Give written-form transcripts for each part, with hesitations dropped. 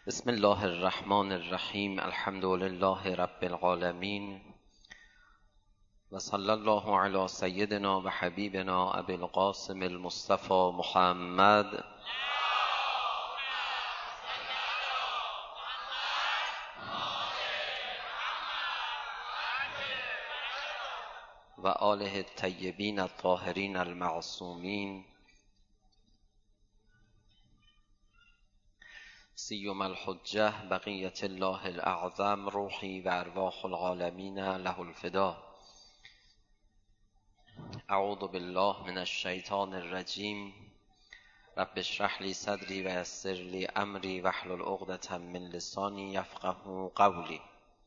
بسم الله الرحمن الرحیم. الحمد لله رب العالمین و صلی الله علی سیدنا و حبیبنا ابی القاسم المصطفى محمد و آله الطیبین الطاهرین المعصومین سیما الحجة بقیة الله الاعظم روحی و ارواح العالمین له الفدا. اعوذ بالله من الشیطان الرجیم. رب اشرح لی صدری و یسر لی امری واحلل عقدة من لسانی یفقهوا قولی.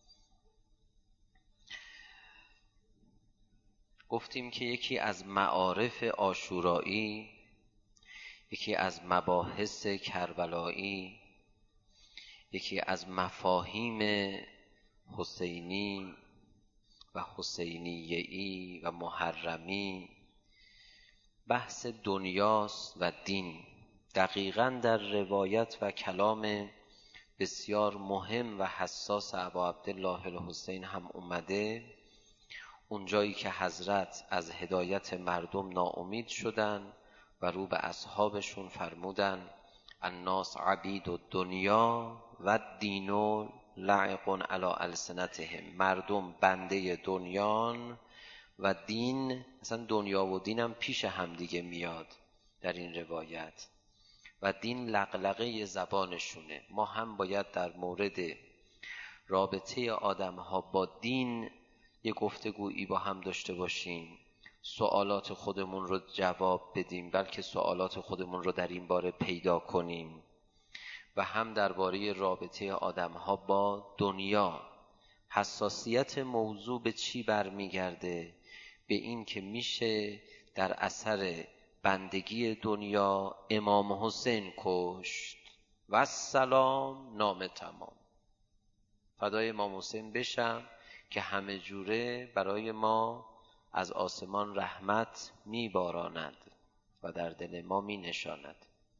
گفتیم که یکی از معارف عاشورایی، یکی از مباحث کربلایی، یکی از مفاهیم حسینی و حسینیه‌ای و محرمی بحث دنیاست و دین. دقیقاً در روایت و کلام بسیار مهم و حساس ابا عبدالله الحسین هم اومده، اونجایی که حضرت از هدایت مردم ناامید شدن و رو به اصحابشون فرمودن الناس عبید الدنیا و الدین لعق علی السنتهم. مردم بنده دنیان و دین، اصلا دنیا و دین هم پیش هم دیگه میاد در این روایت، و دین لقلقه زبانشونه. ما هم باید در مورد رابطه آدم ها با دین یه گفتگویی با هم داشته باشیم، سوالات خودمون رو جواب بدیم، بلکه سوالات خودمون رو در این باره پیدا کنیم، و هم درباره رابطه آدم‌ها با دنیا. حساسیت موضوع به چی برمیگرده؟ به این که میشه در اثر بندگی دنیا امام حسین کشت و السلام نامه تمام. فدای امام حسین بشم که همه جوره برای ما از آسمان رحمت میباراند و در دل ما می نشاند.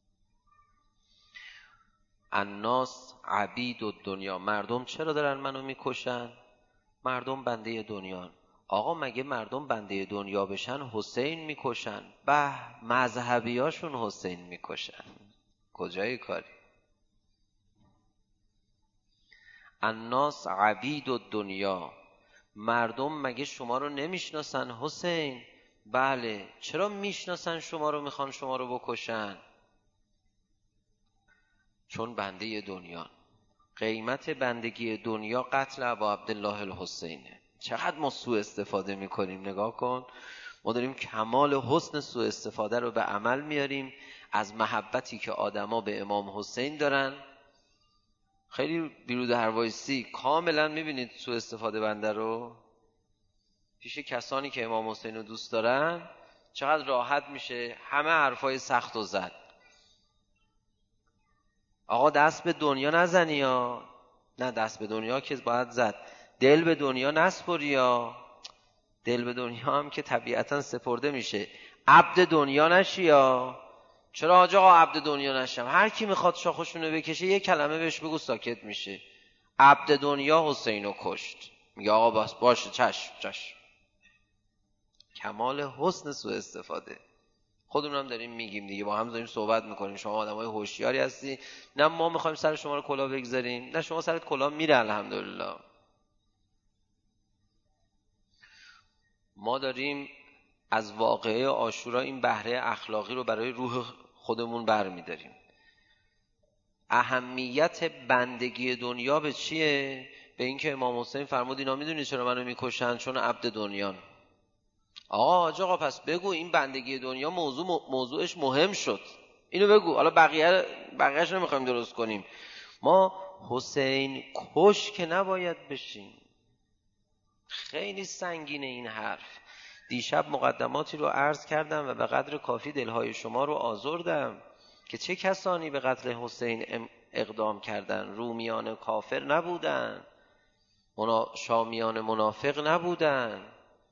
الناس عبید الدنیا. مردم چرا دارن منو میکشن؟ مردم بنده دنیان. آقا مگه مردم بنده دنیا بشن حسین میکشن؟ به مذهبیاشون حسین میکشن. کجای کاری؟ الناس عبید الدنیا. مردم مگه شما رو نمیشناسن حسین؟ بله. چرا میشناسن شما رو، میخوان شما رو بکشن؟ چون بنده دنیا. قیمت بندگی دنیا قتل ابا عبدالله الحسینه. چقدر ما سوء استفاده میکنیم، نگاه کن. ما داریم کمال حسن سوء استفاده رو به عمل میاریم از محبتی که آدما به امام حسین دارن. خیلی بیرود هروایسی کاملا میبینید سوء استفاده بنده رو پیش کسانی که امام حسین رو دوست دارن. چقدر راحت میشه همه حرفای سخت و زد. آقا دست به دنیا نزنی یا نه، دست به دنیا که باید زد. دل به دنیا نسپری یا دل به دنیا هم که طبیعتا سپرده میشه. عبد دنیا نشی یا چرا حاج آقا عبد دنیا نشم؟ هر کی میخواد شاخشونو بکشه یه کلمه بهش بگو ساکت میشه. عبد دنیا حسینو کشت. میگه آقا باشه چشم. کمال حسن سوء استفاده. خودمون هم داریم میگیم دیگه، با هم داریم صحبت میکنیم. شما آدمای هوشیاری هستی، نه ما میخوایم سر شما رو کلاه بگذاریم، نه شما سرت کلاه میره. الحمدلله ما داریم از واقعه عاشورا این بهره اخلاقی رو برای روح خودمون برمیداریم. اهمیت بندگی دنیا به چیه؟ به این که امام حسین فرمود اینا میدونی چرا منو میکشن؟ چون عبد دنیان. آقا پس بگو این بندگی دنیا موضوعش مهم شد، اینو بگو. حالا بقیه‌اش نمیخوایم درست کنیم. ما حسین کش که نباید بشیم. خیلی سنگینه این حرف. دیشب مقدماتی رو عرض کردم و به قدر کافی دلهای شما رو آزردم که چه کسانی به قتل حسین اقدام کردن. رومیان کافر نبودن، شامیان منافق نبودن،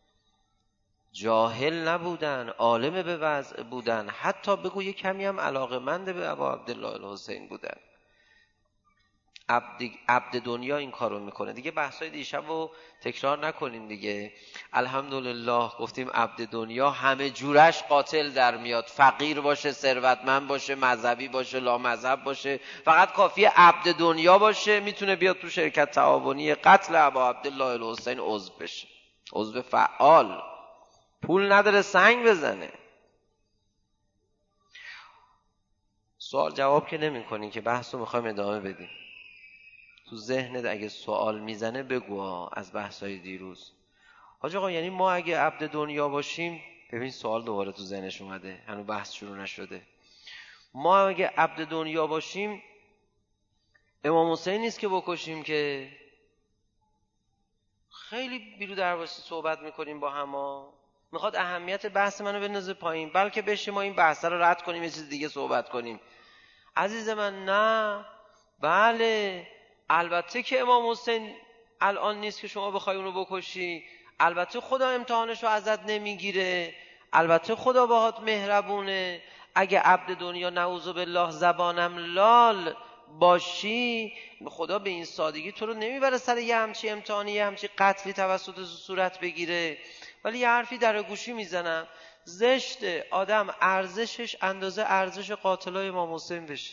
جاهل نبودن، عالم به وضع بودن، حتی بگو یه کمی هم علاقمند به ابا عبدالله الحسین بودن. عبد دنیا این کارو میکنه دیگه. بحثای دیشب رو تکرار نکنیم دیگه. الحمدلله گفتیم عبد دنیا همه جورش قاتل در میاد، فقیر باشه، ثروتمند باشه، مذهبی باشه، لامذهب باشه، فقط کافیه عبد دنیا باشه میتونه بیاد تو شرکت تعاونی قتل ابا عبدالله الحسین عضو بشه، عضو فعال، پول نداره سنگ بزنه. سوال جواب که نمی کنی که بحث رو میخوایم ادامه بدیم. تو ذهنت اگه سوال میزنه بگو از بحثای دیروز. حاج آقا یعنی ما اگه عبد دنیا باشیم، ببین سوال دوباره تو ذهنش اومده، هنوز بحث شروع نشده، ما اگه عبد دنیا باشیم امام حسین نیست که بکشیم که؟ خیلی بیرو درواسی صحبت میکنیم با هم. میخواد اهمیت بحث منو بندازه پایین، بلکه بشه ما این بحث رو رد کنیم یه چیز دیگه صحبت کنیم. عزیز من نه، بله البته که امام حسین الان نیست که شما بخوای اونو بکشی، البته خدا امتحانشو ازت نمیگیره، البته خدا باهات مهربونه. اگه عبد دنیا نعوذ بالله زبانم لال باشی، خدا به این سادگی تو رو نمیبره سر یه همچی امتحانی، یه همچی قتلی توسط صورت بگیره. ولی یه حرفی در گوشی میزنم، زشته آدم ارزشش اندازه ارزش قاتلای امام حسین بشه.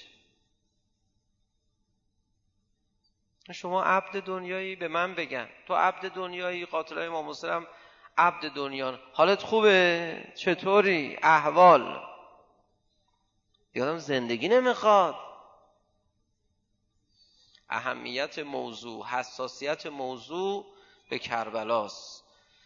شما عبد دنیایی، به من بگن تو عبد دنیایی، قاتلای امام حسین هم عبد دنیان، حالت خوبه؟ چطوری؟ احوال؟ یادم زندگی نمیخواد. اهمیت موضوع، حساسیت موضوع به کربلاست.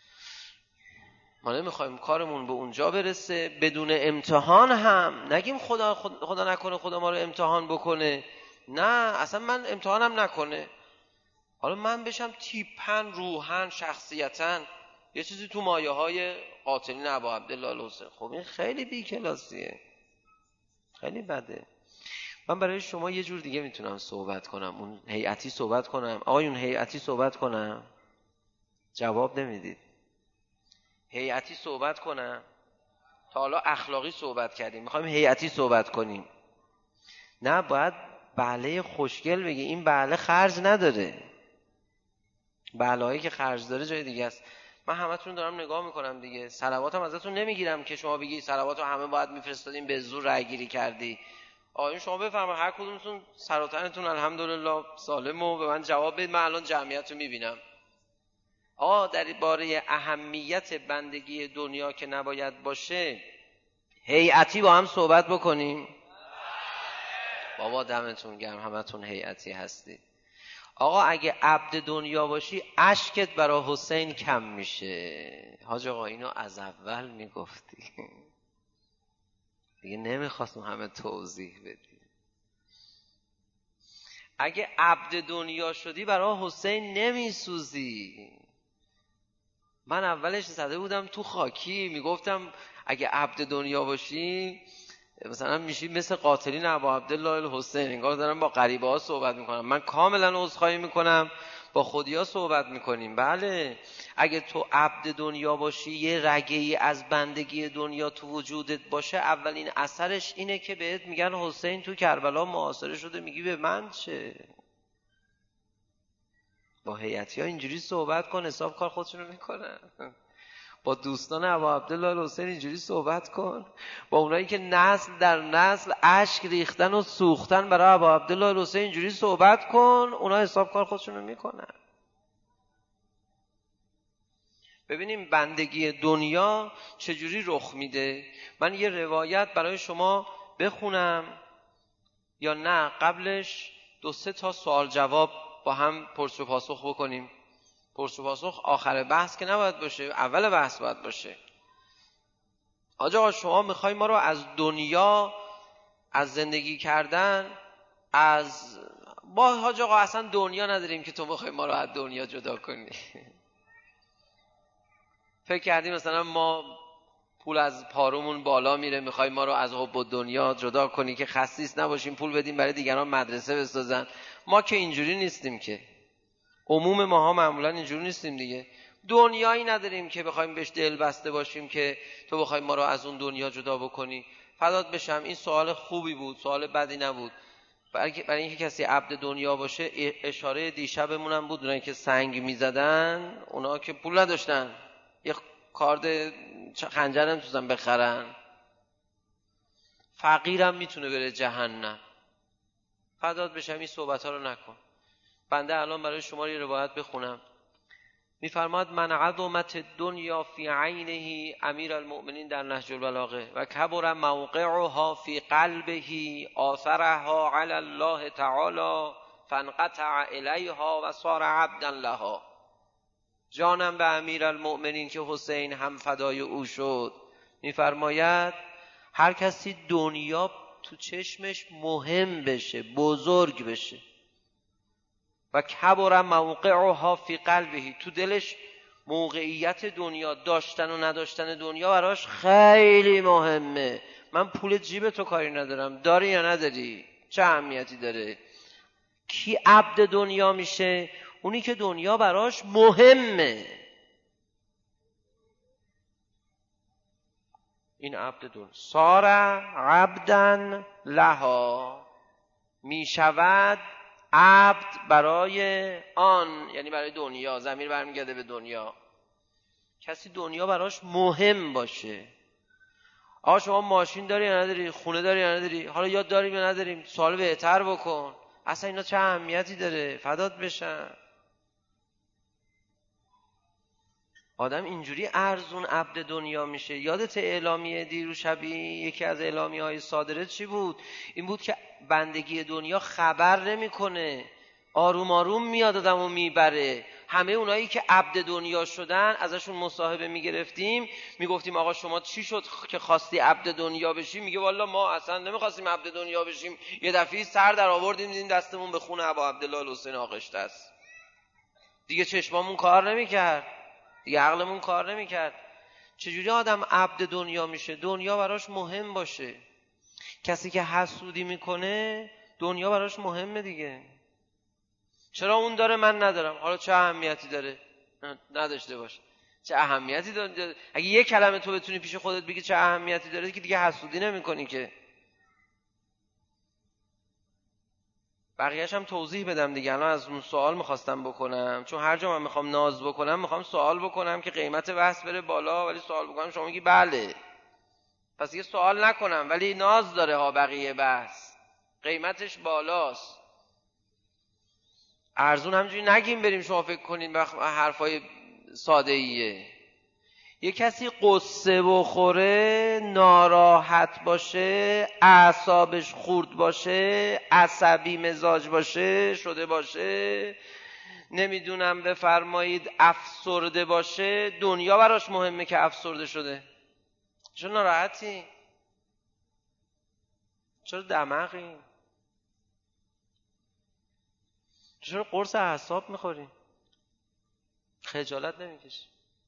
ما نمیخوایم کارمون به اونجا برسه بدون امتحان هم نگیم خدا نکنه خدا ما رو امتحان بکنه. نه اصلا من امتحانم نکنه، حالا من بشم تیپن روحن شخصیتن یه چیزی تو مایه های قاتلین ابا عبدالله الحسین. خب این خیلی بی‌کلاسیه، خیلی بده. من برای شما یه جور دیگه میتونم صحبت کنم، اون هیئتی صحبت کنم. آقایون هیئتی صحبت کنم؟ جواب نمیدید. هیئتی صحبت کنم؟ تا حالا اخلاقی صحبت کردیم، میخوایم هیئتی صحبت کنیم. نه باید بله خوشگل بگی، این بله خرج نداره، بلایی که خرج داره جای دیگه است. من همتون دارم نگاه میکنم دیگه، صلواتم ازتون نمیگیرم که شما بگی صلواتو همه باید میفرستادیم به زور رای گیری کردی. آقایون شما بفرمایید هر کدومتون سر و تنتون الحمدلله سالم و به من جواب بدید. من الان جمعیت رو میبینم. در باره اهمیت بندگی دنیا که نباید باشه هیئتی با هم صحبت بکنیم. بابا دمتون گرم همتون هیئتی هستید. آقا اگه عبد دنیا باشی اشکت برای حسین کم میشه. حاج آقا اینو از اول میگفتی دیگه نمیخواستم همه توضیح بدی. اگه عبد دنیا شدی برای حسین نمیسوزی. من اولش زده بودم تو خاکی، میگفتم اگه عبد دنیا باشی مثلا میشی مثل قاتلین ابا عبدالله الحسین، انگار دارم با غریبه ها صحبت میکنم. من کاملا عذرخواهی میکنم، با خودیا صحبت میکنیم. بله اگه تو عبد دنیا باشی، یه رگه‌ای از بندگی دنیا تو وجودت باشه، اولین اثرش اینه که بهت میگن حسین تو کربلا محاصره شده، میگی به من چه؟ با هیئتی ها اینجوری صحبت کن، حساب کار خودشونو میکنن. با دوستان ابا عبدالله الحسین اینجوری صحبت کن، با اونایی که نسل در نسل اشک ریختن و سوختن برای ابا عبدالله الحسین اینجوری صحبت کن، اونا حساب کار خودشونو میکنن. ببینیم بندگی دنیا چجوری رخ میده. من یه روایت برای شما بخونم یا نه قبلش 2-3 تا سوال جواب با هم پرس و پاسخ بکنیم؟ پرس و پاسخ آخر بحث که نباید باشه، اول بحث باید باشه. آقا شما میخوای ما رو از دنیا، از زندگی کردن، از با حاج آقا اصلا دنیا نداریم که تو میخوای ما رو از دنیا جدا کنی. فکر کردیم مثلا ما پول از پارومون بالا میره، میخوای ما رو از حب و دنیا جدا کنی که خسیس نباشیم، پول بدیم برای دیگران مدرسه بسازن. ما که اینجوری نیستیم که، عموم ماها معمولا اینجوری نیستیم دیگه. دنیایی نداریم که بخوایم بهش دل بسته باشیم که تو بخوای ما رو از اون دنیا جدا بکنی. فدات بشم، این سوال خوبی بود، سوال بدی نبود. برای اینکه کسی عبد دنیا باشه، اشاره دیشبمون هم بود، اونایی که سنگ میزدن اونا که پول نداشتن یه کارد خنجر نمیتونن بخرن. فقیرم میتونه بره جهنم. فدات بشم این صحبت ها رو نکن. بنده الان برای شما یه روایت بخونم. میفرماد من عظمت الدنیا فی عینه امیر المؤمنین در نهج البلاغه و کبر موقعها فی قلبه آثرها علی الله تعالی فانقطع الیها و صار عبدا لها. جانم به امیر المؤمنین که حسین هم فدای او شد میفرماید هر کسی دنیا تو چشمش مهم بشه، بزرگ بشه، و کبر موقعها فی قلبه، تو دلش موقعیت دنیا، داشتن و نداشتن دنیا براش خیلی مهمه. من پول جیب تو کاری ندارم، داری یا نداری، چه اهمیتی داره. کی عبد دنیا میشه؟ اونی که دنیا براش مهمه. این عبد دنیا صار عبدن لها، میشود عبد برای آن، یعنی برای دنیا. ضمیر برمیگرده به دنیا. کسی دنیا براش مهم باشه. آقا شما ماشین داری یا نداری، خونه داری یا نداری، حالا یاد داریم یا نداریم، سوال بهتر بکن. اصلا اینا چه اهمیتی داره؟ فدات بشن. آدم اینجوری ارزون عبد دنیا میشه. یادت اعلامیه دیرو شبی یکی از اعلامیه های صادره چی بود؟ این بود که بندگی دنیا خبر نمیکنه، آروم آروم میاد آدمو میبره. همه اونایی که عبد دنیا شدن ازشون مصاحبه میگرفتیم، میگفتیم آقا شما چی شد که خواستی عبد دنیا بشی؟ میگه والا ما اصلا نمیخواستیم عبد دنیا بشیم، یه دفعه سر در آوردیم دیدیم دستمون به خون ابا عبدالله الحسین آغشته است. دیگه چشمامون کار نمیکرد، دیگه عقلمون کار نمیکرد. چجوری آدم عبد دنیا میشه؟ دنیا براش مهم باشه. کسی که حسودی میکنه دنیا براش مهمه دیگه. چرا اون داره من ندارم؟ حالا چه اهمیتی داره؟ نداشته باشه، چه اهمیتی داره؟ اگه یه کلمه تو بتونی پیش خودت بگی چه اهمیتی داره که دیگه حسودی نمیکنی که. بقیه‌اش هم توضیح بدم دیگه. الان از اون سوال میخواستم بکنم، چون هر جا من میخوام ناز بکنم میخوام سوال بکنم که قیمت بحث بره بالا، ولی سوال بکنم شما میگی بله، پس یه سوال نکنم ولی ناز داره ها، بقیه بحث قیمتش بالاست. ارزون همجوری نگیم بریم شما فکر کنین حرفای ساده ایه. یه کسی قصه بخوره، ناراحت باشه، اعصابش خورد باشه، عصبی مزاج باشه، شده باشه، نمیدونم بفرمایید افسرده باشه، دنیا براش مهمه که افسرده شده. چرا ناراحتی؟ چرا دماغی؟ چرا قرص اعصاب میخوری؟ خجالت نمیکشی؟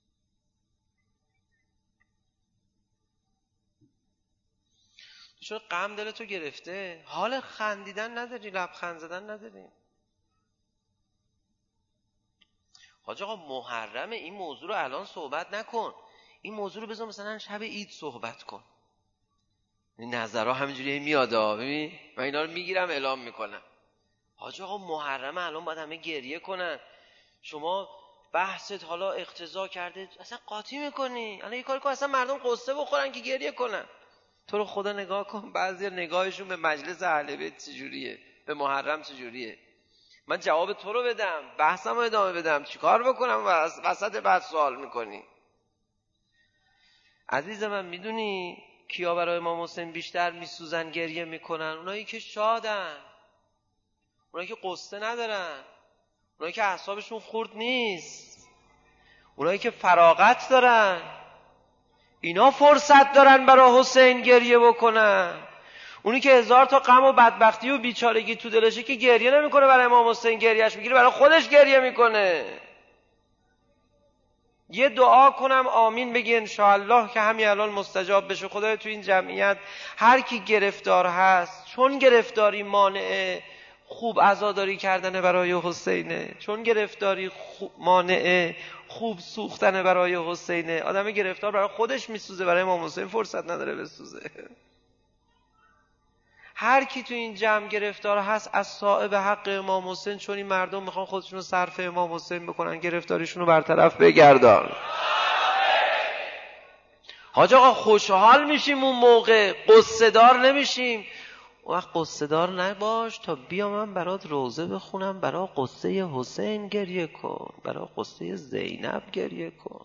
چرا غم دلتو گرفته؟ حال خندیدن نداری، لبخند زدن نداری؟ حاج آقا محرمه، این موضوع رو الان صحبت نکن، این موضوع رو بذار مثلا شب عید صحبت کن. این نظرها همینجوری میاد، ببین من اینا رو میگیرم اعلام میکنم. حاج آقا محرمه الان باید همه گریه کنن، شما بحثت حالا اقتضا کرده اصلا قاطی میکنی. الان یه کاری کن اصلا مردم قصه بخورن که گریه کنن. تو رو خدا نگاه کن بعضی نگاهشون به مجلس اهل بیت چجوریه، به محرم چجوریه. من جواب تو رو بدم، بحثم رو ادامه بدم، چیکار بکنم وسط بعد سوال میکنی؟ عزیز من میدونی کیا برای امام حسین بیشتر میسوزن گریه میکنن؟ اونایی که شادن، اونایی که قصه ندارن، اونایی که اعصابشون خورد نیست، اونایی که فراغت دارن. اینا فرصت دارن برای حسین گریه بکنن. اونی که 1000 تا غم و بدبختی و بیچارگی تو دلشه که گریه نمیکنه برای امام حسین، گریهش میگیره برای خودش گریه میکنه. یه دعا کنم آمین بگی انشاءالله که همین الان مستجاب بشه. خدای تو این جمعیت هر کی گرفتار هست، چون گرفتاری مانع خوب عزاداری کردن برای حسینه، چون گرفتاری مانع خوب سوختن برای حسینه. آدم گرفتار برای خودش میسوزه، برای امام حسین فرصت نداره بسوزه. هر کی تو این جمع گرفتار هست از صاحب حق امام حسین، چون این مردم میخوان خودشون رو صرف امام حسین بکنن، گرفتاریشون رو برطرف بگردان. حاج آقا خوشحال میشیم اون موقع، قصه دار نمیشیم. اون وقت قصه دار نباش تا بیا من برات روزه بخونم، برای قصه حسین گریه کن، برای قصه زینب گریه کن.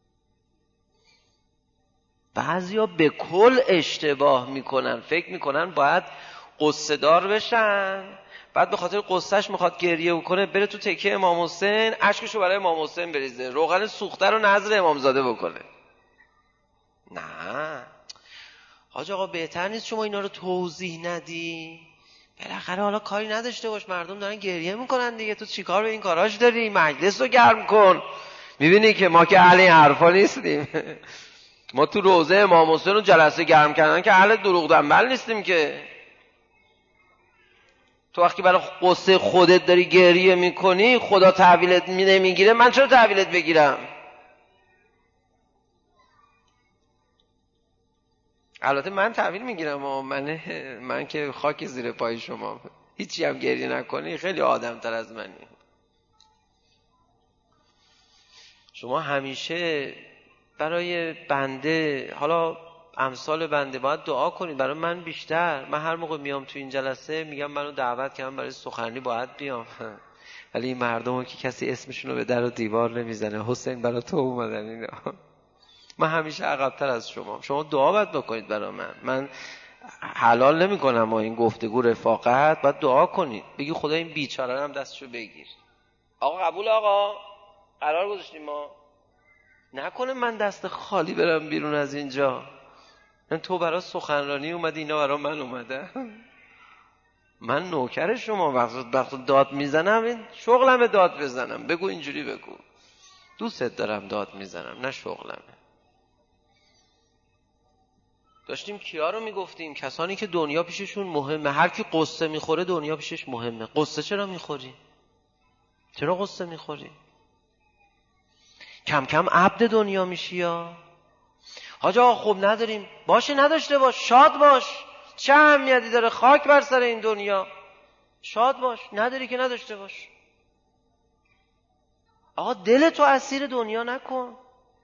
بعضیا به کل اشتباه میکنن، فکر میکنن باید قصه دار بشن، بعد به خاطر قصهش میخواد گریه بکنه بره تو تکه امام حسین اشکشو برای امام حسین بریزه، روغن سوخته رو نظر امامزاده بکنه. نه حاج آقا بهتر نیست شما اینا رو توضیح ندی؟ بالاخره حالا کاری نداشته باش، مردم دارن گریه میکنن دیگه، تو چیکار به این کاراش داری؟ مجلس رو گرم کن. میبینی که ما که اهل این حرفا نیستیم. ما تو روزه امام حسین رو جلسه گرم کردن که اهل دروغ دنبل نیستیم که. تو وقتی برای قصه خودت داری گریه میکنی خدا تحویلت نمیگیره، من چرا تحویلت بگیرم؟ البته من تحویل میگیرم و من که خاک زیر پای شما، هیچی هم گریه نکنی خیلی آدم تر از منی. شما همیشه برای بنده، حالا امثال بنده، باید دعا کنید برای من بیشتر. من هر موقع میام تو این جلسه میگم منو دعوت کردن برای سخنرانی باید بیام، ولی این مردمو که کسی اسمشون رو به در و دیوار نمیزنه. حسین برای تو اومدن اینا. من همیشه عقب‌تر از شما دعا باید بکنید برای من حلال نمی کنم با این گفتگو رفاقت، باید دعا کنید بگی خدا این بیچاره هم دستشو بگیر. آقا قبول؟ آقا قرار گذاشتیم ما نکنه من دست خالی برم بیرون از اینجا. من تو برای سخنرانی اومدی، اینا برای من اومدن. من نوکر شما، وقت داد میزنم این شغلمه داد بزنم، بگو اینجوری بگو، دوست دارم داد میزنم نه شغلمه. داشتیم کیا رو میگفتیم؟ کسانی که دنیا پیششون مهمه. هر کی قصه میخوره دنیا پیشش مهمه. قصه چرا میخوری؟ چرا قصه میخوری؟ کم کم عبد دنیا میشی یا حاج آقا؟ خوب نداریم باشه، نداشته باش، شاد باش، چه اهمیتی داره؟ خاک بر سر این دنیا، شاد باش. نداری که نداشته باش. آقا دل تو اسیر دنیا نکن.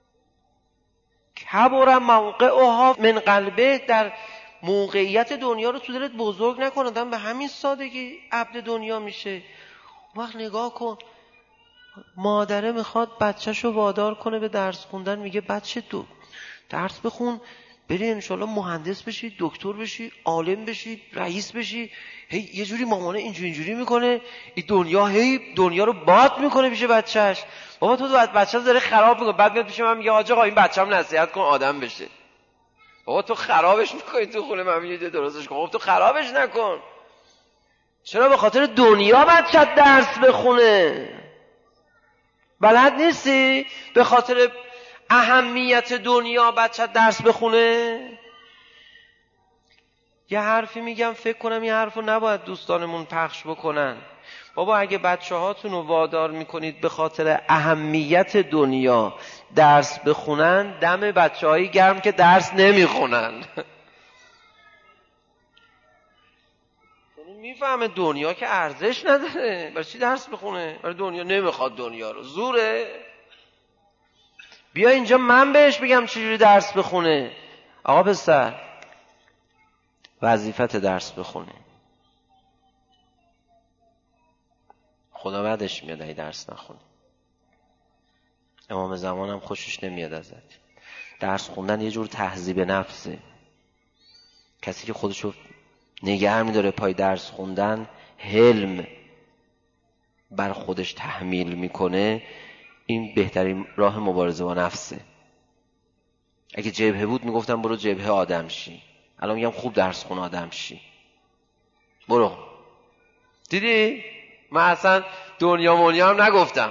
کبر موقعها من قلبه، در موقعیت دنیا رو تو دلت بزرگ نکن. آدم به همین سادگی عبد دنیا میشه. وقت نگاه کن، مادره میخواد بچهشو وادار کنه به درس خوندن، میگه بچه تو درس بخون، بری انشالله مهندس بشی، دکتر بشی، عالم بشی، رئیس بشی. هی یه جوری مامانه اینجوری میکنه، این دنیا هی دنیا رو باد میکنه پیش بچهش. بابا تو بچه‌ت داره خراب میکنه، بعد میاد پیش من میگه آقا این بچه‌م نصیحت کن آدم بشه. بابا تو خرابش میکنی تو خونه من، میگه درستش کن. بابا تو خرابش نکن. چرا به خاطر دنیا بچه‌ت درس بخونه؟ بلد نیستی به خاطر اهمیت دنیا بچه درس بخونه؟ یه حرفی میگم فکر کنم این حرفو نباید دوستانمون پخش بکنن. بابا اگه بچه هاتون رو وادار میکنید به خاطر اهمیت دنیا درس بخونن، دم بچه هایی گرم که درس نمیخونن. میفهمه دنیا که ارزش نداره، برای چی درس بخونه؟ برای دنیا نمیخواد، دنیا رو زوره. بیا اینجا من بهش بگم چجوری درس بخونه. آقا پسر وظیفت درس بخونه، خدا بعدش میاد ای درس نخونه. امام زمانم خوشش نمیاد ازت. درس خوندن یه جور تهذیب نفسه. کسی که خودشو نگه میداره پای درس خوندن، حلم بر خودش تحمیل میکنه، این بهترین راه مبارزه با نفسه. اگه جبهه بود میگفتم برو جبهه آدم شی، الان میگم خوب درس خون آدم شی. برو. دیدی؟ من اصلا دنیا هم نگفتم.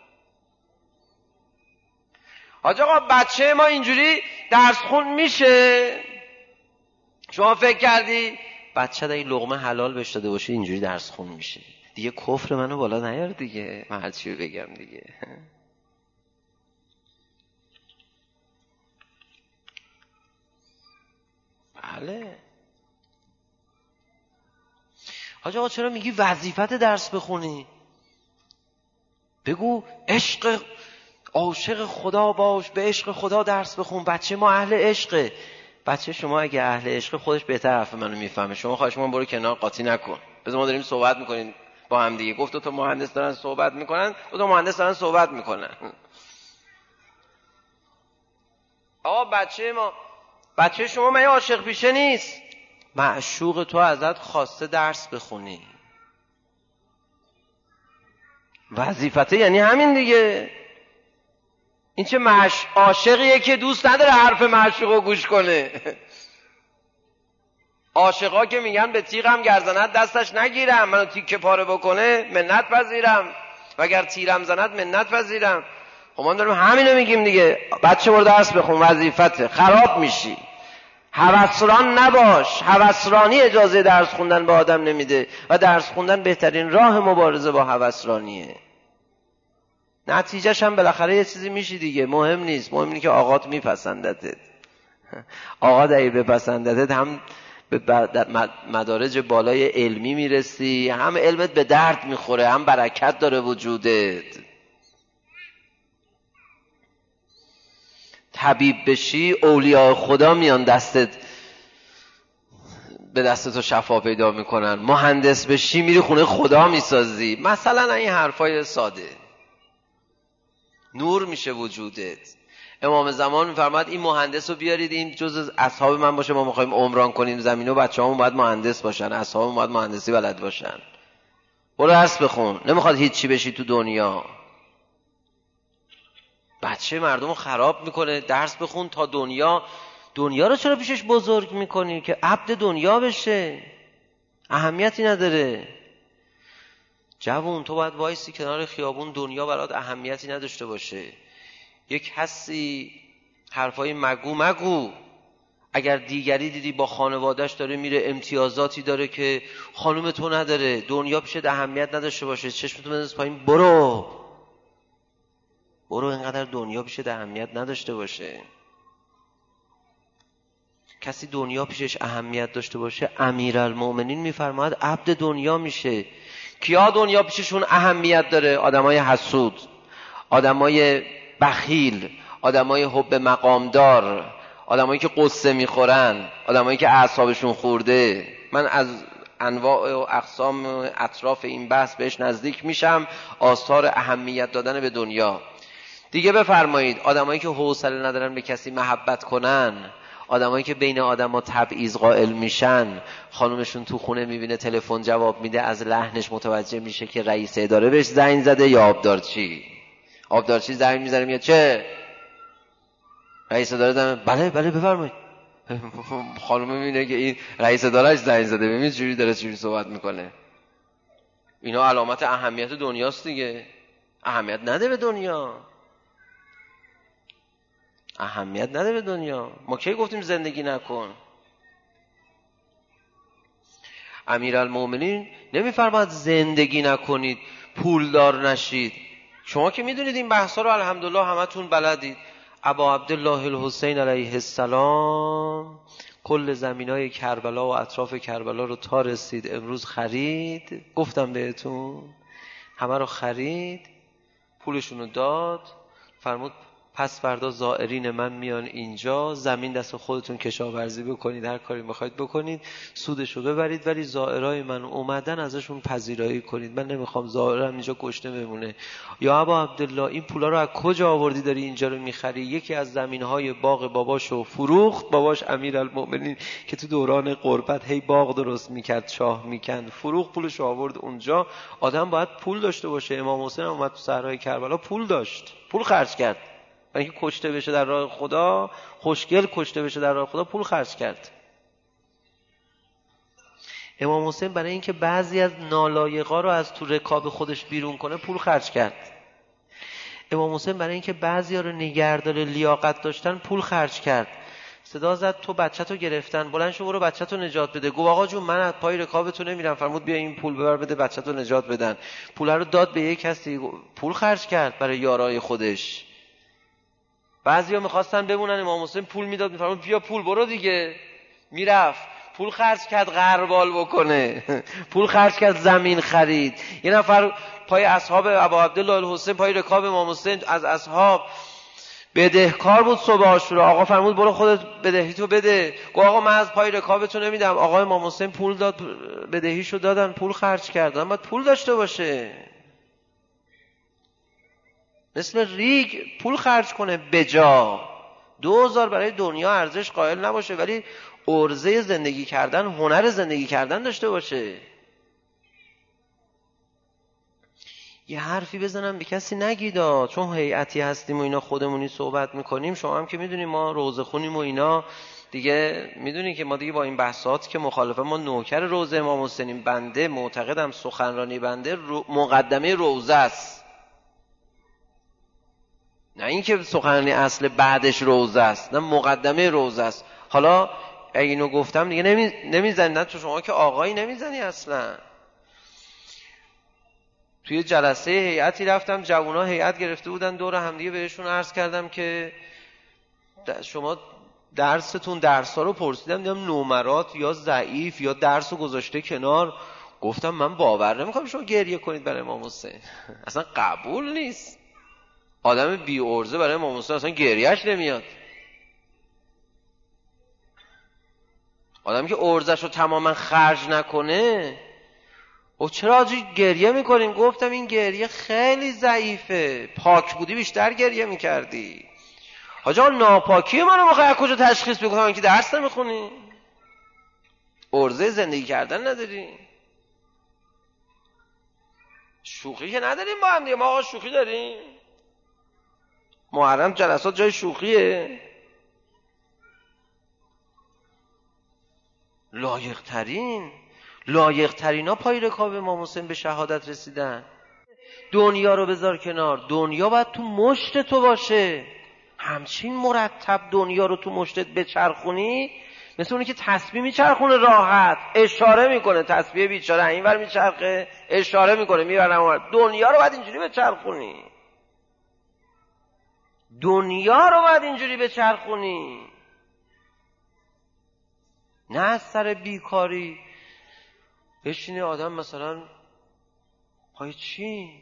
حاج آقا بچه ما اینجوری درس خون میشه؟ شما فکر کردی بچه دا این لقمه حلال بهش داده باشه اینجوری درس خون میشه؟ دیگه کفر منو بالا نیار دیگه، من هر چی بگم دیگه. بله حاج آقا چرا میگی وظیفت درس بخونی؟ بگو عاشق خدا باش، به عشق خدا درس بخون. بچه ما اهل عشقه. بچه شما اگه اهل عشق خودش بهتر حرف منو میفهمه. شما خواهش من برو کنار، قاطی نکن. بذار ما داریم صحبت میکنیم با هم دیگه. گفت تو مهندس دارن صحبت میکنن، تو مهندس دارن صحبت میکنن. آقا بچه شما من عاشق پیشه نیست. معشوق تو ازت خواسته درس بخونی. وظیفته یعنی همین دیگه. این چه عاشقیه که دوست نداره حرف معشوقو گوش کنه. عاشقا که میگن به تیغم گرزند دستش نگیرم، منو تیکه پاره بکنه منت پذیرم، وگر تیرم زند منت پذیرم. خب ما داریم همینو میگیم دیگه. بچه برو درس بخون، وظیفته. خراب میشی. هوسران نباش. هوسرانی اجازه درس خوندن به آدم نمیده و درس خوندن بهترین راه مبارزه با هوسرانیه. نتیجهش هم بالاخره یه چیزی میشی دیگه. مهم نیست. مهم اینه که آقات میپسندتت. آقا اگه بپسندتت هم به مدارج بالای علمی میرسی، هم علمت به درد میخوره، هم برکت داره وجودت. طبیب بشی اولیاء خدا میان به دست تو شفا پیدا میکنن. مهندس بشی میری خونه خدا میسازی. مثلا این حرفای ساده نور میشه وجودت. امام زمان میفرماد این مهندس رو بیارید، این جز اصحاب من باشه، ما میخوایم عمران کنیم زمینو، بچه‌هامون باید مهندس باشن، اصحابمون باید مهندسی بلد باشن. برو درس بخون. نمیخواد هیچی بشی تو دنیا. بچه مردم رو خراب میکنه. درس بخون تا دنیا رو چرا پیشش بزرگ میکنی که عبد دنیا بشه؟ اهمیتی نداره. جوون تو باید وایسی کنار خیابون، دنیا برات اهمیتی نداشته باشه. یک حسی حرفای مگو. اگر دیگری دیدی با خانوادهش داره میره، امتیازاتی داره که خانوم تو نداره، دنیا پیشت اهمیت نداشته باشه، چشمتو بنداز پایین، برو اینقدر دنیا پیشت اهمیت نداشته باشه. کسی دنیا پیشش اهمیت داشته باشه، امیرالمومنین میفرماید عبد دنیا میشه. کیا دنیا پیششون اهمیت داره؟ آدمای حسود، آدمای بخیل، آدمای حب مقامدار، آدمایی که قصه میخورن، آدمایی که اعصابشون خورده. من از انواع و اقسام اطراف این بحث بهش نزدیک میشم. آثار اهمیت دادن به دنیا. دیگه بفرمایید آدمایی که حوصله ندارن به کسی محبت کنن، آدمایی که بین آدما تبعیض قائل میشن، خانومشون تو خونه میبینه تلفن جواب میده، از لحنش متوجه میشه که رئیس اداره بهش زنگ زده یا آبدارچی زنگ میزنه میگه چه؟ رئیس اداره زنگ بله بفرمایید. خانومه میبینه که این رئیس ادارهش زنگ زده، ببین چجوری داره چجوری صحبت میکنه. اینا علامت اهمیت دنیاست دیگه. اهمیت نده به دنیا. ما کی گفتیم زندگی نکن؟ امیرالمومنین نمیفرماد زندگی نکنید، پولدار نشید. شما که میدونید این بحثا رو الحمدلله همتون بلدید. ابا عبدالله الحسین علیه السلام کل زمینای کربلا و اطراف کربلا رو تا رسید امروز خرید. گفتم بهتون همه رو خرید، پولشون رو داد، فرمود پس فردا زائرین من میان اینجا، زمین دست خودتون کشاورزی بکنید، هر کاری میخواید بکنید، سودشو ببرید، ولی زائرای من اومدن ازشون پذیرایی کنید. من نمیخوام زائرم اینجا گشنه بمونه. یا ابا عبدالله این پولا رو از کجا آوردی داری اینجا رو میخری؟ یکی از زمینهای باغ باباشو فروخت. باباش امیرالمومنین که تو دوران غربت هی باغ درست میکرد، چاه میکند، فروخت، پولشو آورد اونجا. آدم باید پول داشته باشه. امام حسین اومد تو صحرای کربلا، پول داشت، پول خرج کرد. برای اینکه کشته بشه در راه خدا، خوشگل کشته بشه در راه خدا، پول خرج کرد. امام حسین برای اینکه بعضی از نالایقا رو از تو رکاب خودش بیرون کنه پول خرج کرد. امام حسین برای اینکه بعضیا رو نگهدار لیاقت داشتن پول خرج کرد. صدا زد تو بچه‌تو گرفتن، بلند شو برو بچه‌تو نجات بده. گفت آقا جون من از پای رکابتون نمیرم. فرمود بیا این پول ببر بده بچه‌تو نجات بدن. پول رو داد به یک کسی، پول خرج کرد برای یارای خودش. بعضیا می‌خواستن بمونن، امام حسین پول میداد، میفرمود بیا پول برو دیگه. میرفت پول خرج کرد غربال بکنه، پول خرج کرد زمین خرید. یه نفر پای اصحاب ابا عبدالله الحسین، پای رکاب امام حسین از اصحاب بدهکار بود صبح عاشورا. آقا فرمود برو خودت بدهیتو بده. گفت آقا من از پای رکابتو نمیدم. آقا امام حسین پول داد، بدهیشو دادن، پول خرج کردن. باید پول داشته باشه، مثل ریگ پول خرج کنه بجا. 2000 برای دنیا ارزش قائل نباشه، ولی ارزه زندگی کردن، هنر زندگی کردن داشته باشه. یه حرفی بزنم به کسی نگیدا، چون هیئتی هستیم و اینا خودمونی صحبت میکنیم. شما هم که میدونیم ما روزه خونیم و اینا دیگه، میدونیم که ما دیگه با این بحثات که مخالفه، ما نوکر روزه امام حسینیم. بنده معتقدم سخنرانی بنده مقدمه روزه است، نه اینکه سخنرانی اصل بعدش روزه است، نه مقدمه روزه است. حالا اینو گفتم دیگه نمیزنی، نه تو شما که آقایی نمیزنی اصلا. توی جلسه هیئتی رفتم، جوونا هیئت گرفته بودن دور همدیگه، بهشون عرض کردم که شما درستون درسا رو پرسیدم، دیدم نمرات یا ضعیف یا درس رو گذاشته کنار. گفتم من باور نمیکنم شما گریه کنید برای امام حسین، اصلا قبول نیست. آدم بی ارزه برای امام حسین اصلا گریهش نمیاد. آدمی که ارزش رو تماما خرج نکنه. و چرا آجی گریه میکنیم؟ گفتم این گریه خیلی ضعیفه، پاک بودی بیشتر گریه میکردی. حاجا ناپاکی منو میخوای کجا تشخیص بدی؟ من که درس نمیخونی، ارزه زندگی کردن نداری، شوخی که نداریم با هم دیگه. ما آقا شوخی داریم؟ محرم جلسات جای شوخیه؟ لایق ترین ها پای رکاب امام حسین به شهادت رسیدن. دنیا رو بذار کنار، دنیا باید تو مشت تو باشه. همچین مرتب دنیا رو تو مشتت بچرخونی، مثل اونی که تسبیح میچرخونه راحت، اشاره میکنه، تسبیح بیچاره اینور میچرخه، اشاره میکنه میبرن اونور. دنیا رو باید اینجوری بچرخونی، دنیا رو باید اینجوری بچرخونی، نه از سر بیکاری بشینه آدم مثلا پای چی؟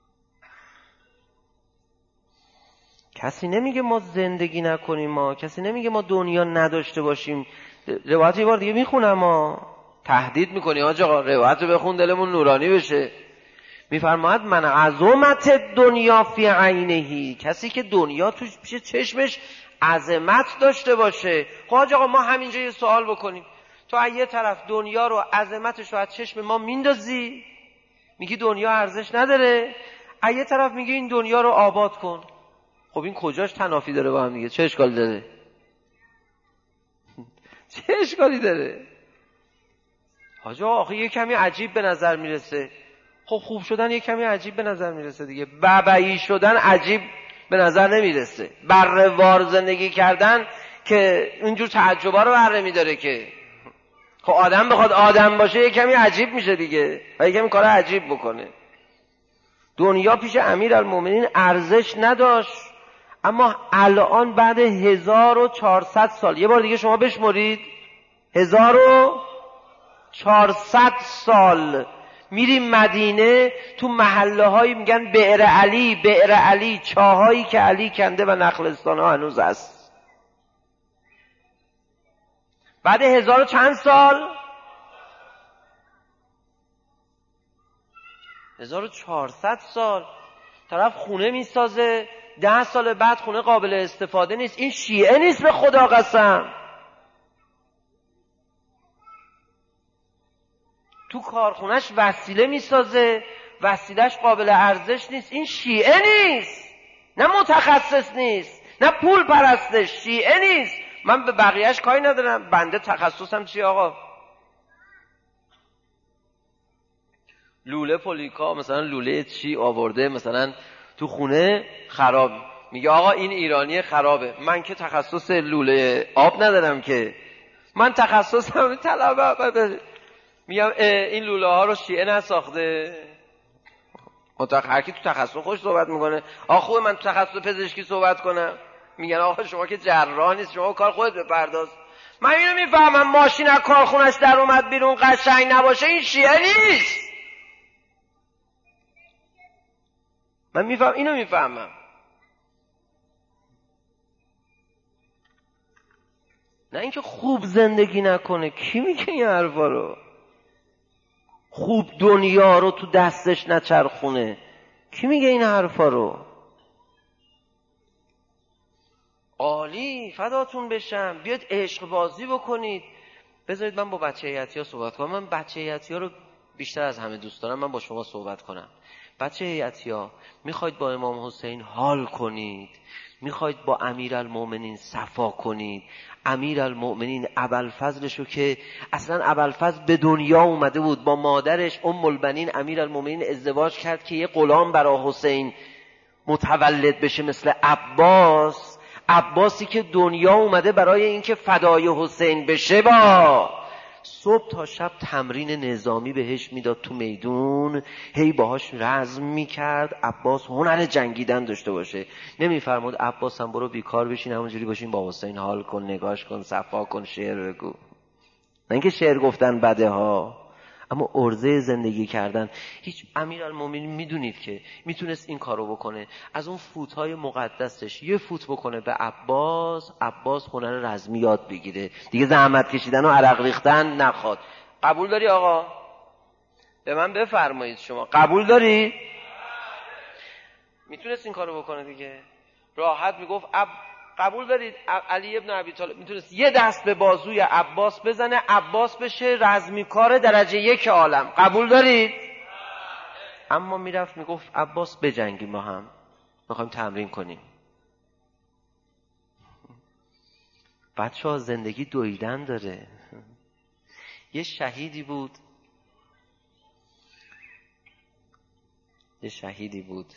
کسی نمیگه ما زندگی نکنیم، ما کسی نمیگه ما دنیا نداشته باشیم. روایت یه بار دیگه میخونم، ما تهدید میکنی حاج آقا روایت رو بخون دلمون نورانی بشه. میفرماید من عظمت دنیا فی عینهی، کسی که دنیا تو پیش چشمش عظمت داشته باشه. حاج آقا ما همینجا یه سوال بکنیم، تو از یه طرف دنیا رو عظمتش رو از چشم ما میندازی، میگی دنیا ارزش نداره، از یه طرف میگی این دنیا رو آباد کن. خب این کجاش تنافی داره با هم دیگه؟ چه اشکالی داره؟ چه اشکالی داره؟ حاج آقا آخه یه کمی عجیب به نظر میرسه. خب خوب شدن یه کمی عجیب به نظر میرسه دیگه، ببعی شدن عجیب به نظر نمیرسه. بره‌وار زندگی کردن که اینجور تعجبا رو بره میداره که. خب آدم بخواد آدم باشه یه کمی عجیب میشه دیگه، و یه کمی کار عجیب بکنه. دنیا پیش امیرالمومنین ارزش نداشت، اما الان بعد 1400 سال، یه بار دیگه شما بشمرید، 1400 سال میریم مدینه، تو محله هایی میگن بئر علی، بئر علی، چاهایی که علی کنده و نخلستان ها هنوز هست. بعد 1000 چند سال؟ 1400 سال طرف خونه میسازه، 10 سال بعد خونه قابل استفاده نیست. این شیعه نیست به خدا قسم. تو کارخونهش وسیله میسازه، وسیلهش قابل ارزش نیست. این شیعه نیست، نه متخصص نیست، نه پول پرستش، شیعه نیست. من به بقیهش کاری ندارم، بنده تخصصم چیه آقا؟ لوله پولیکا مثلا لوله چی آورده مثلا تو خونه خراب، میگه آقا این ایرانی خرابه. من که تخصص لوله آب ندارم که، من تخصصم طلبه. میگم این لوله ها رو شیعه نساخته. هر کی تو تخصص خوش صحبت میکنه. آقا خوبه من تو تخصص پزشکی صحبت کنم؟ میگن آقا شما که جراح نیست، شما کار خودت بپرداز. من اینو میفهمم ماشین از کارخونش در اومد بیرون قشنگ نباشه این شیعه نیست. من میفهم، اینو میفهمم. نه اینکه خوب زندگی نکنه. کی میگه این حرفا رو؟ خوب دنیا رو تو دستش نچرخونه. کی میگه این حرفا رو؟ عالی، فداتون بشم. بیاد عشق بازی بکنید. بذارید من با بچه هیئتی‌ها صحبت کنم. من بچه هیئتی‌ها رو بیشتر از همه دوست دارم. من با شما صحبت کنم. بچه هیئتی‌ها، میخواید با امام حسین حال کنید، میخواید با امیرالمومنین صفا کنید. امیرالمومنین ابوالفضلشو که اصلا ابوالفضل به دنیا اومده بود، با مادرش ام البنین امیرالمومنین ازدواج کرد که یه غلام برای حسین متولد بشه مثل عباس. عباسی که دنیا اومده برای اینکه فدای حسین بشه، با صبح تا شب تمرین نظامی بهش میداد تو میدون، هی باهاش رزم میکرد عباس هنر جنگیدن داشته باشه. نمیفرمود عباس هم برو بیکار بشین همونجوری باشین با حسین حال کن، نگاش کن، صفا کن، شعر بگو. نه اینکه شعر گفتن بده ها، اما عرضه زندگی کردن. هیچ امیرالمومنین میدونید که میتونست این کارو بکنه، از اون فوتهای مقدسش یه فوت بکنه به عباس، عباس هنر رزمی یاد بگیره، دیگه زحمت کشیدن و عرق ریختن نخواد. قبول داری آقا؟ به من بفرمایید شما قبول داری؟ میتونست این کارو بکنه دیگه، راحت میگفت قبول دارید؟ علی ابن ابی طالب میتونست یه دست به بازوی عباس بزنه، عباس بشه رزمیکار درجه 1 عالم. قبول دارید؟ اما میرفت میگفت عباس بجنگیم، ما هم میخوایم تمرین کنیم. بچه ها زندگی دویدن داره. یه شهیدی بود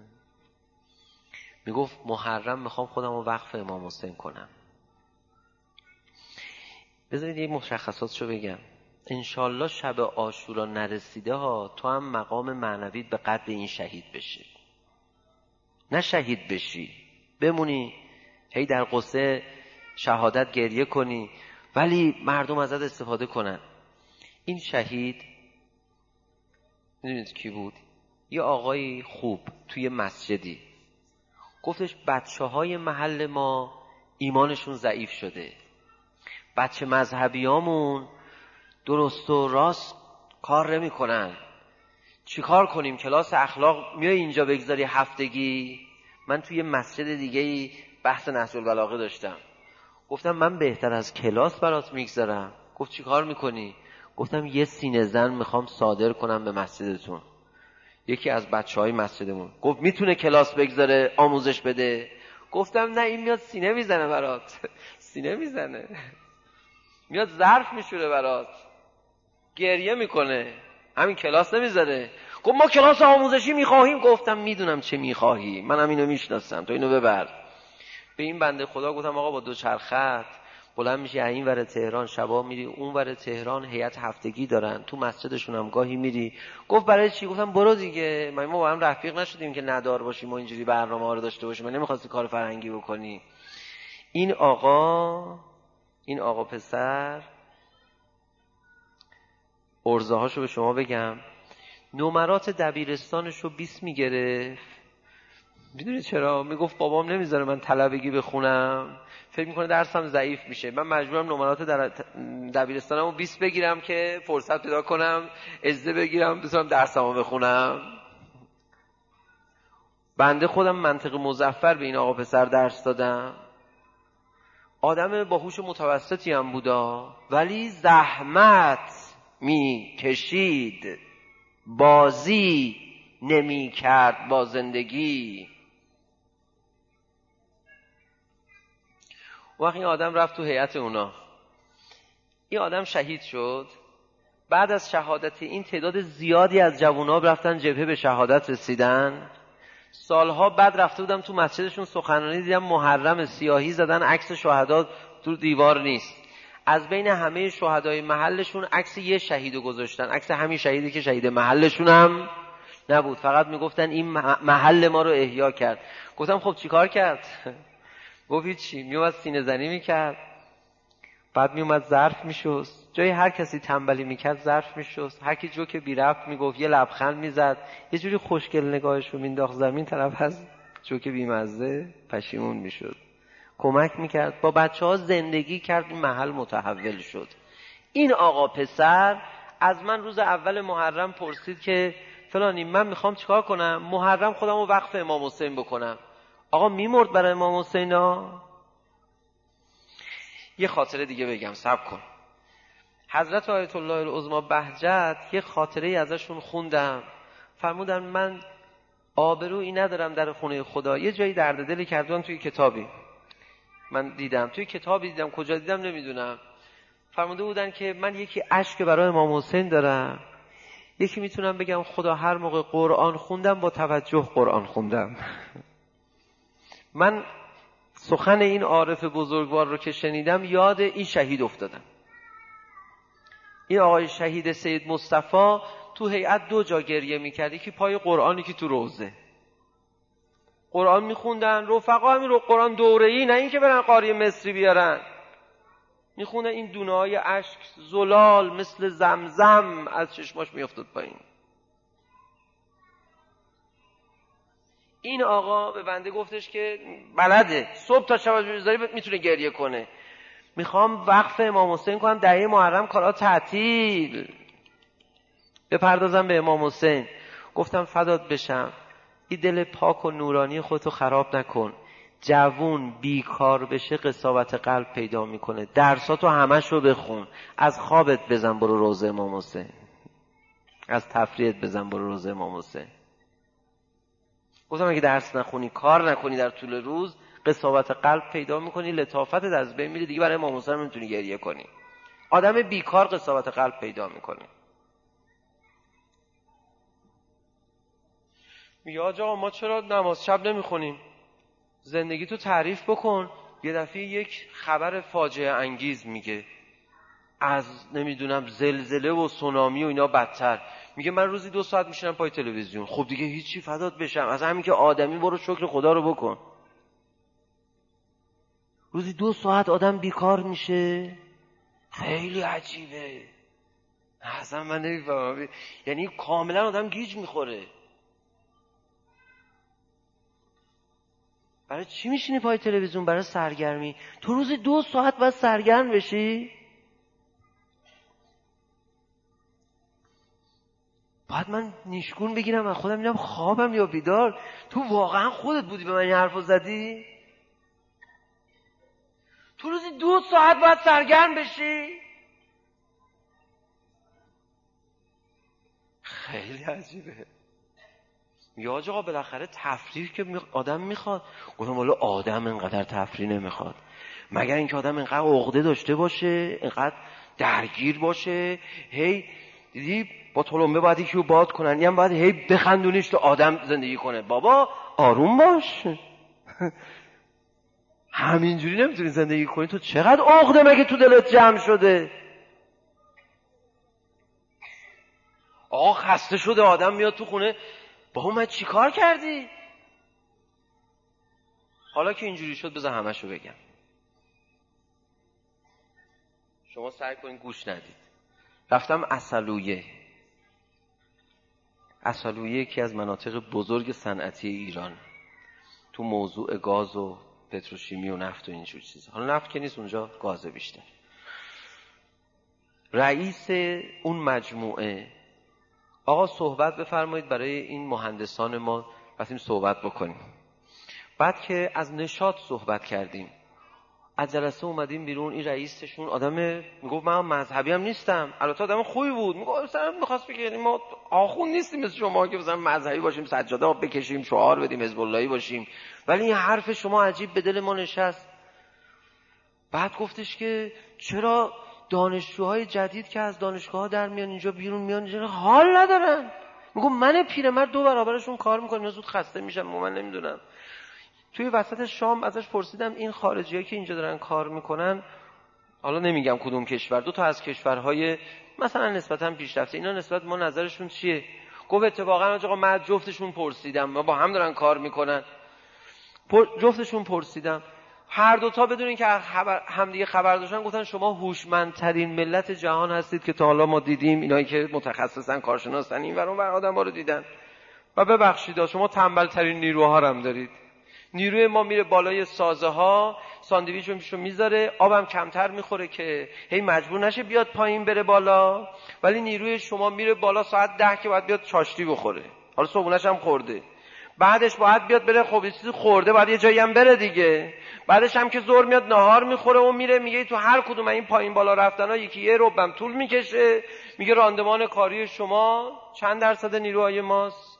میگفت محرم میخوام خودم رو وقف امام حسین کنم. بذارید یه مشخصاتشو بگم. انشالله شب عاشورا نرسیده ها، تو هم مقام معنویت به قدر این شهید بشه. نه شهید بشی بمونی هی در قصه شهادت گریه کنی ولی مردم ازت استفاده کنن. این شهید میدونید کی بود؟ یه آقای خوب توی مسجدی گفتش بچه های محل ما ایمانشون ضعیف شده، بچه مذهبیامون درست و راست کار نمی کنن، چی کار کنیم؟ کلاس اخلاق میای اینجا بگذاری هفتگی؟ من توی مسجد دیگه بحث نهج البلاغه داشتم، گفتم من بهتر از کلاس برات میگذارم. گفت چی کار میکنی؟ گفتم یه سینه زن میخوام صادر کنم به مسجدتون. یکی از بچهای مسجدمون گفت میتونه کلاس بگذاره آموزش بده؟ گفتم نه، این میاد سینه میزنه برات. سینه میزنه، میاد ظرف میشوره برات، گریه میکنه، همین کلاس نمیذاره. گفت ما کلاس آموزشی میخواهیم. گفتم میدونم چه میخواهی، منم اینو میشناسم، تو اینو ببر. به این بنده خدا گفتم آقا با دوچرخت بلند میشی این ور تهران، شبا میری اون ور تهران، هیئت هفتگی دارن تو مسجدشون هم گاهی میری. گفت برای چی؟ گفتم برو دیگه، ما با هم رفیق نشدیم که ندار باشیم و اینجوری برنامه‌ها رو داشته باشیم، من نمیخواستی کار فرهنگی بکنی. این آقا پسر عرضه هاشو به شما بگم، نمرات دبیرستانشو 20 میگرفت. میدونی چرا؟ میگفت بابام نمیذاره من طلبگی بخونم، فکر میکنه درسم ضعیف میشه، من مجبورم نمرات دبیرستانمو 20 بگیرم که فرصت پیدا کنم عزه بگیرم بتونم درسمو بخونم. بنده خودم منطق مظفر به این آقا پسر درس دادم. آدم باهوش متوسطی هم بودا ولی زحمت میکشید، بازی نمی کرد با زندگی. وقت این آدم رفت تو هیئت اونا، این آدم شهید شد. بعد از شهادت این تعداد زیادی از جوونا رفتن جبهه به شهادت رسیدن. سالها بعد رفته بودم تو مسجدشون سخنرانی، دیدم محرم سیاهی زدن، عکس شهدا تو دیوار نیست. از بین همه شهدای محلشون عکس یه شهیدو گذاشتن، عکس همین شهیدی که شهید محلشون هم نبود، فقط میگفتن این محل ما رو احیا کرد. گفتم خب چی کار کرد؟ گفت چی؟ میومد سینه زنی میکرد، بعد میومد ظرف میشست، جای هر کسی تنبلی میکرد ظرف میشست، هر کی جوک بی ربط میگفت یه لبخند میزد، یه جوری خوشگل نگاهش رو مینداخت زمین، طرف از جوک بیمزه پشیمون میشد. کمک میکرد، با بچه‌ها زندگی کرد، این محل متحول شد. این آقا پسر از من روز اول محرم پرسید که فلانی من میخوام چیکار کنم محرم خودمو وقف امام حسین بکنم. آقا میمرد برای امام حسین ها. یه خاطره دیگه بگم، صبر کن. حضرت آیت الله العظما بهجت یه خاطره ازشون خوندم، فرمودن من آبرویی ندارم در خونه خدا، یه جایی درد دلی کردن توی کتابی، من دیدم توی کتابی، دیدم کجا دیدم نمیدونم، فرموده بودن که من یکی اشک برای امام حسین دارم، یکی میتونم بگم خدا هر موقع قرآن خوندم با توجه قرآن خوندم. من سخن این عارف بزرگوار رو که شنیدم یاد این شهید افتادم. این آقای شهید سید مصطفی تو هیئت 2 جا گریه میکرد، یکی پای قرآنی که تو روضه قرآن میخوندن، رفقا همین رو قرآن دوره‌ای، نه این که برن قاری مصری بیارن، میخونه، این دونه‌های اشک زلال مثل زمزم از چشماش میافتاد پایین. این آقا به بنده گفتش که بلده صبح تا شب بذاری میتونه گریه کنه، میخوام وقف امام حسین کنم، دهه محرم کارا تعطیل، بپردازم به امام حسین. گفتم فدات بشم، این دل پاک و نورانی خودتو خراب نکن، جوون بیکار بشه قساوت قلب پیدا میکنه، درساتو همشو بخون، از خوابت بزن برو روضه امام حسین، از تفریحت بزن برو روضه امام حسین. گفتم اگه درس نخونی کار نکنی در طول روز قساوت قلب پیدا میکنی، لطافتت از بین میره، دیگه برای امام حسین نمیتونی گریه کنی. آدم بیکار قساوت قلب پیدا میکنه. میگه آقا ما چرا نماز شب نمیخونیم؟ زندگی تو تعریف بکن. یه دفعه یک خبر فاجعه انگیز میگه، از نمیدونم زلزله و سونامی و اینا بدتر. میگه من روزی 2 ساعت میشینم پای تلویزیون. خب دیگه هیچی، فدات بشم، از همین که آدمی برو شکر خدا رو بکن. روزی 2 ساعت آدم بیکار میشه، خیلی عجیبه. اصلا من نمیفهمم، یعنی کاملا آدم گیج میخوره. برای چی میشینی پای تلویزیون؟ برای سرگرمی. تو روزی 2 ساعت باید سرگرم بشی؟ باید من نیشگون بگیرم از خودم ببینم خوابم یا بیدار؟ تو واقعا خودت بودی به من این حرفو زدی؟ تو روزی 2 ساعت باید سرگرم بشی؟ خیلی عجیبه. یا آقا بالاخره تفریح که آدم میخواد. گفتم والا آدم اینقدر تفریح نمیخواد، مگر اینکه آدم اینقدر عقده داشته باشه، اینقدر درگیر باشه، هی دیدی با تلمبه باید یکی رو باد کنن، یه هم باید هی بخندونیش تو آدم زندگی کنه. بابا آروم باش، همینجوری نمیتونی زندگی کنی. تو چقدر عقده مگه تو دلت جمع شده؟ آقا خسته شده آدم میاد تو خونه، بابا من چی کار کردی؟ حالا که اینجوری شد بذار همشو بگم، شما سعی کنین گوش ندید. رفتم عسلویه. عسلویه یکی از مناطق بزرگ صنعتی ایران، تو موضوع گاز و پتروشیمی و نفت و اینجور چیزا. حالا نفت که نیست اونجا، گازه بیشتر. رئیس اون مجموعه آقا صحبت بفرمایید برای این مهندسان ما، رفتیم صحبت بکنیم. بعد که از نشاط صحبت کردیم، از جلسه اومدیم بیرون، این رئیسشون آدم میگفت من مذهبی هم نیستم، البته آدم خوبی بود، میگفت مثلا می‌خواست بگه ما آخوند نیستیم مثل شما که مثلا مذهبی باشیم، سجاده بکشیم، شعار بدیم، حزب اللهی باشیم، ولی این حرف شما عجیب به دل ما نشست. بعد گفتش که چرا دانشجوهای جدید که از دانشگاه‌ها در میان اینجا بیرون میان اینجا حال ندارن؟ میگم من پیرمرد 2 برابرشون کار میکنم، اینا زود خسته میشن. من نمیدونم. توی وسط شام ازش پرسیدم این خارجی‌ها که اینجا دارن کار میکنن، حالا نمیگم کدوم کشور، 2 تا از کشورهای مثلا نسبتاً پیشرفته، اینا نسبت ما نظرشون چیه؟ گفت اتفاقا آقا من جفتشون پرسیدم، با هم دارن کار میکنن، جفتشون پرسیدم، هر دوتا بدون اینکه همدیگه خبر داشتن گفتن شما هوشمندترین ملت جهان هستید که تا حالا ما دیدیم. اینایی که متخصصن کارشناسن این ور اون ور آدم‌ها رو دیدن. و ببخشید شما تنبل‌ترین نیروها هم دارید. نیروی ما میره بالای سازه ها، ساندویچ رو میذاره، آبم کمتر میخوره که هی مجبور نشه بیاد پایین بره بالا. ولی نیروی شما میره بالا ساعت 10 که باید بیاد چاشتی بخوره، حالا صبحونه‌ش هم خورده، بعدش باید بیاد بره خب چیزی خورده باید یه جایی هم بره دیگه، بعدش هم که ظهر میاد ناهار میخوره و میره. میگه تو هر کدوم این پایین بالا رفتن‌ها یکی یه ربع طول میکشه. میگه راندمان کاری شما چند درصد نیروهای ماست؟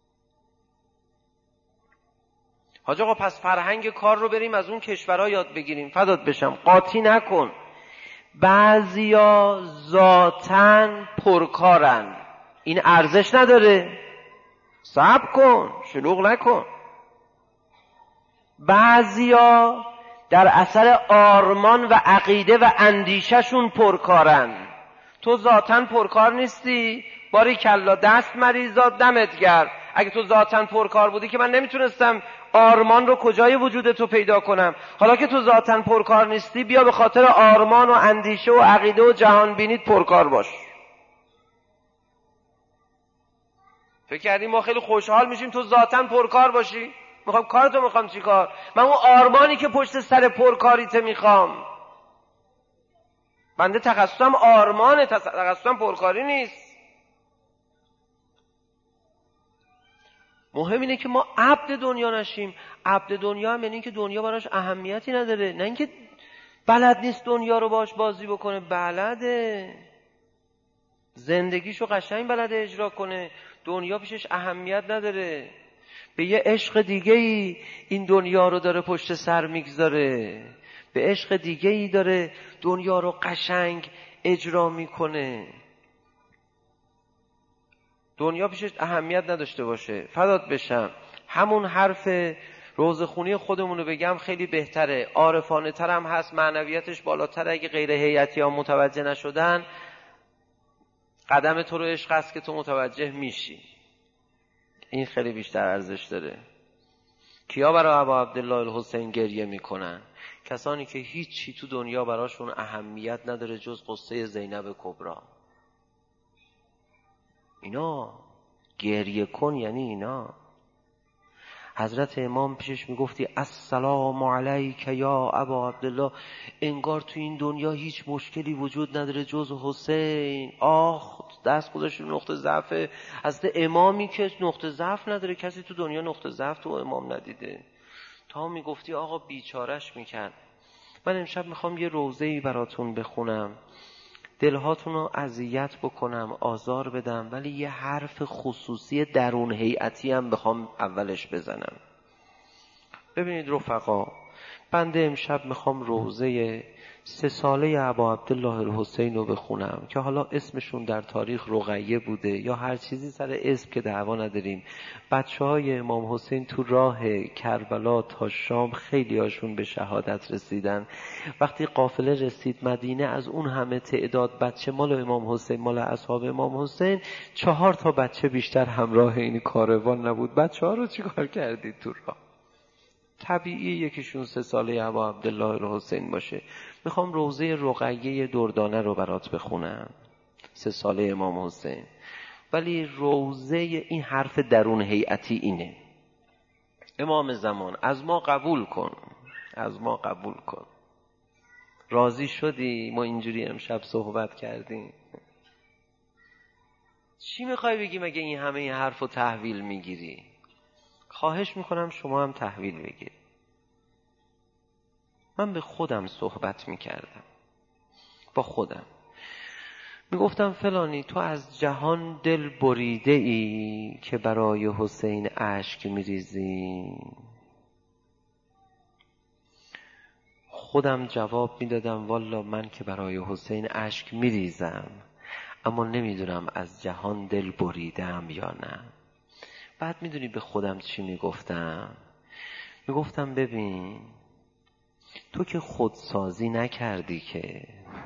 حاج آقا پس فرهنگ کار رو بریم از اون کشورها یاد بگیریم. فدات بشم، قاطی نکن. بعضیا ذاتاً پرکارن، این ارزش نداره. صبر کن، شلوغ نکن. بعضیا در اثر آرمان و عقیده و اندیشهشون پرکارن. تو ذاتاً پرکار نیستی، باریکلا دست مریضا دمت گرد. اگه تو ذاتاً پرکار بودی که من نمیتونستم آرمان رو کجای وجود تو پیدا کنم. حالا که تو ذاتاً پرکار نیستی، بیا به خاطر آرمان و اندیشه و عقیده و جهان بینیت پرکار باش. فکر کردی ما خیلی خوشحال میشیم تو ذاتاً پرکار باشی؟ میخوام کارتو میخوام چی کار؟ من اون آرمانی که پشت سر پرکاریت میخوام. بنده تخصصم آرمانه، تخصصم پرکاری نیست. مهم اینه که ما عبد دنیا نشیم. عبد دنیا هم یعنی اینکه دنیا براش اهمیتی نداره، نه اینکه بلد نیست دنیا رو باش بازی بکنه. بلده، زندگیشو قشنگ بلده اجرا کنه. دنیا پیشش اهمیت نداره. به یه عشق دیگه ای این دنیا رو داره پشت سر میگذاره، به عشق دیگه ای داره دنیا رو قشنگ اجرا میکنه. دنیا پیشش اهمیت نداشته باشه. فدات بشم، همون حرف روزخونی خودمونو بگم خیلی بهتره، عارفانه تر هم هست، معنویتش بالاتره. اگه غیر هیئتی ها متوجه نشدن، قدم تو رو عشق است که تو متوجه میشی. این خیلی بیشتر ارزش داره. کیا برای ابا عبدالله الحسین گریه میکنن؟ کسانی که هیچی تو دنیا براشون اهمیت نداره جز قصه زینب کبری. اینا گریه کن یعنی اینا. حضرت امام پیشش میگفتی السلام علیک یا ابا عبدالله، انگار تو این دنیا هیچ مشکلی وجود نداره جز حسین. آخ دست گذاشت نقطه ضعف حضرت امامی که نقطه ضعف نداره. کسی تو دنیا نقطه ضعف تو امام ندیده. تا میگفتی آقا بیچارش میکرد. من امشب میخوام یه روضه‌ای براتون بخونم، دلهاتون رو اذیت بکنم، آزار بدم، ولی یه حرف خصوصی درون هیئتی هم بخوام اولش بزنم. ببینید رفقا، بنده امشب میخوام روضه 3 ساله ابا عبدالله الحسین رو بخونم که حالا اسمشون در تاریخ رقیه بوده یا هر چیزی سر اسم که دعوا نداریم. بچه‌های امام حسین تو راه کربلا تا شام خیلی هاشون به شهادت رسیدن. وقتی قافله رسید مدینه، از اون همه تعداد بچه مال امام حسین، مال اصحاب امام حسین، 4 تا بچه بیشتر همراه این کاروان نبود. بچه‌ها رو چیکار کردید تو راه؟ طبیعی یکیشون 3 ساله ابا عبدالله الحسین باشه. میخوام روضه رقیه دردانه رو برات بخونم، 3 ساله امام حسین. ولی روضه این حرف درون هیئتی اینه: امام زمان از ما قبول کن، از ما قبول کن. راضی شدی ما اینجوری امشب صحبت کردیم؟ چی میخوای بگی مگه این همه این حرف رو تحویل میگیری؟ خواهش میکنم شما هم تحویل بگیر. من به خودم صحبت میکردم، با خودم میگفتم فلانی تو از جهان دل بریده ای که برای حسین اشک میریزی. خودم جواب میدادم والا من که برای حسین اشک میریزم، اما نمیدونم از جهان دل بریدم یا نه. بعد میدونی به خودم چی میگفتم؟ میگفتم ببین تو که خودسازی نکردی که،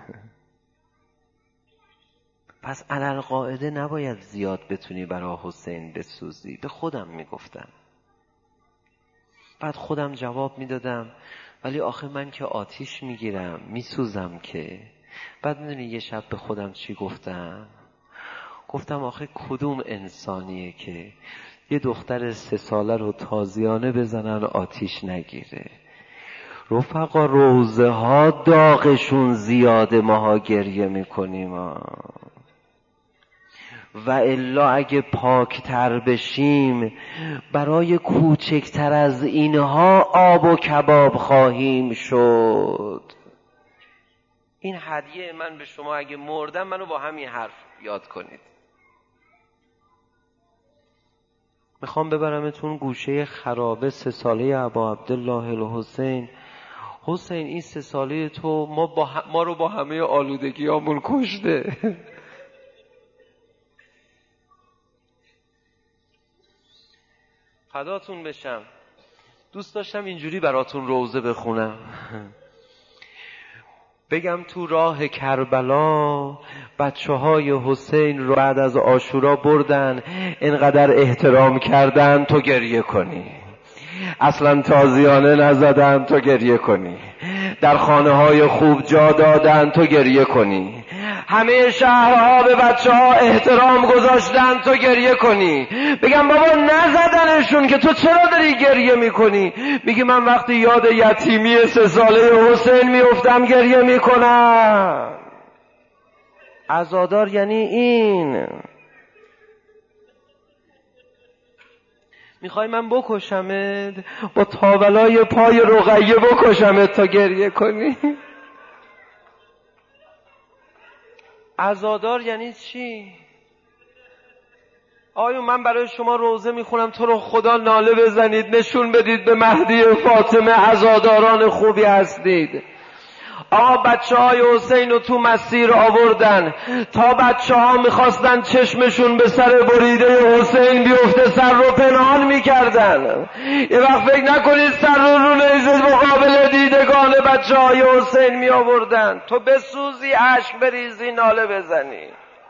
پس علالقاعده نباید زیاد بتونی برای حسین بسوزی. به خودم میگفتم. بعد خودم جواب میدادم ولی آخه من که آتیش میگیرم، میسوزم که. بعد میدونی یه شب به خودم چی گفتم؟ گفتم آخه کدوم انسانیه که یه دختر 3 ساله رو تازیانه بزنن آتیش نگیره؟ رفقا روزه ها داغشون زیاده، ماها گریه میکنیم و الا اگه پاکتر بشیم برای کوچکتر از اینها آب و کباب خواهیم شد. این هدیه من به شما، اگه مردم منو با همین حرف یاد کنید. میخوام ببرمتون گوشه خرابه 3 ساله ابا عبدالله الحسین. حسین این 3 ساله تو ما رو با همه آلودگیامون کشته. فداتون بشم. دوست داشتم اینجوری براتون روزه بخونم، بگم تو راه کربلا بچه‌های حسین رو بعد از عاشورا بردن، اینقدر احترام کردن تو گریه کنی، اصلا تازیانه نزدن تو گریه کنی، در خانه‌های خوب جا دادن تو گریه کنی، همه شهرها به بچه‌ها احترام گذاشتن تو گریه کنی. بگم بابا نزدنشون که تو چرا داری گریه میکنی؟ میگی من وقتی یاد یتیمی 3 ساله حسین میافتم گریه میکنم. عزادار یعنی این. میخوای من بکشمت؟ با تاولای پای رقیه بکشمت تا گریه کنی؟ عزادار یعنی چی؟ آیا من برای شما روزه میخونم تو رو خدا ناله بزنید، نشون بدید به مهدی فاطمه عزاداران خوبی هستید. آقا بچه‌های حسین رو تو مسیر آوردن تا بچه‌ها میخواستن چشمشون به سر بریده حسین بیفته سر رو پنهان میکردن. یه وقت فکر نکنید سر رو نیزه مقابل دیدگان بچه‌های حسین می آوردن تو بسوزی، اشک بریزی، ناله بزنی.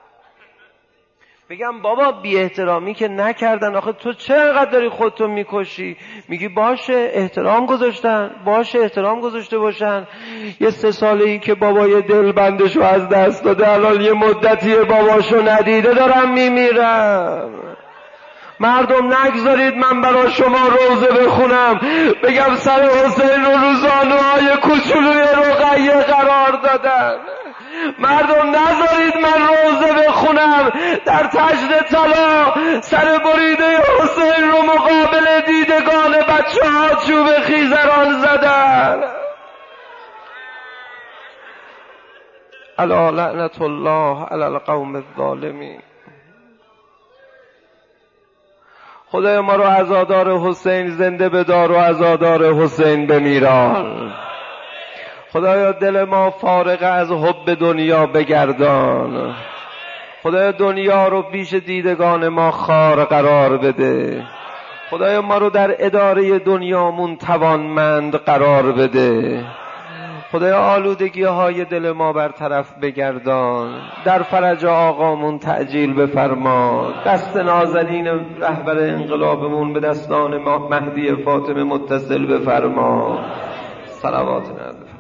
بگم بابا بی احترامی که نکردن، آخه تو چقدر داری خودتو میکشی؟ میگی باشه احترام گذاشتن، باشه احترام گذاشته باشن. یه 3 ساله‌ای که بابای دل بندشو از دست داده، الان یه مدتی باباشو ندیده دارم میمیرم. مردم نگذارید من برای شما روزه بخونم بگم سر حسین رو روزانه‌های کوچولوی رقیه قرار دادن. مردم نذارید من روزه بخونم در تجد طلا سر بریده حسین رو مقابل دیدگان بچه‌ها چوب خیزران زدن. الا لعنت الله علی القوم الظالمین. خدای ما رو عزادار حسین زنده بدار و عزادار حسین بمیران. خدایا دل ما فارغ از حب دنیا بگردان. خدایا دنیا رو پیش دیدگان ما خار قرار بده. خدایا ما رو در اداره دنیامون توانمند قرار بده. خدایا آلودگی های دل ما برطرف بگردان. در فرج آقامون تعجیل بفرما. دست نازنین رهبر انقلابمون به دستان مهدی فاطمه متصل بفرما. صلوات نبی.